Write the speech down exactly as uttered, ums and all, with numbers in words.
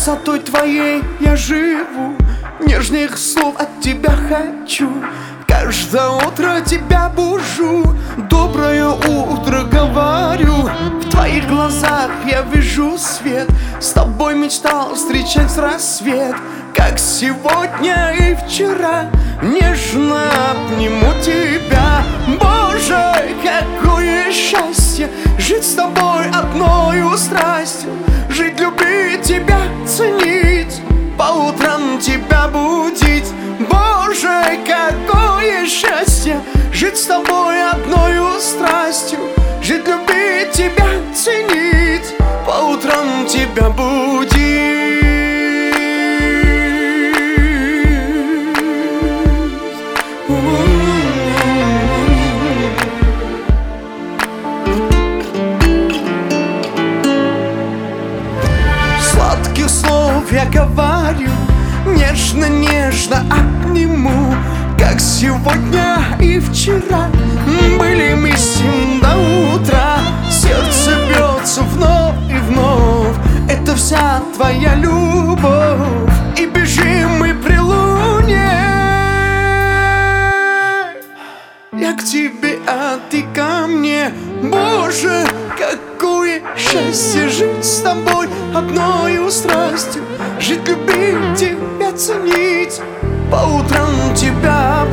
красотой твоей я живу, нежных слов от тебя хочу. Каждое утро тебя бужу, доброе утро говорю. В твоих глазах я вижу свет, с тобой мечтал встречать рассвет. Как сегодня и вчера, нежно обниму тебя. Боже, какое счастье жить с тобой одною страстью, жить, любить тебя, ценить, по утрам тебя будить. Боже, какое счастье жить с тобой одною страстью, жить, любить тебя, ценить, по утрам тебя будить. Сладких слов я говорю, нежно-нежно обниму. Как сегодня и вчера были мы с ним до утра. Сердце бьется вновь и вновь, это вся твоя любовь. И бежим мы при луне, я к тебе, а ты ко мне. Боже, какое счастье жить с тобой одною страстью, жить, любить тебя, ценить, по утрам тебя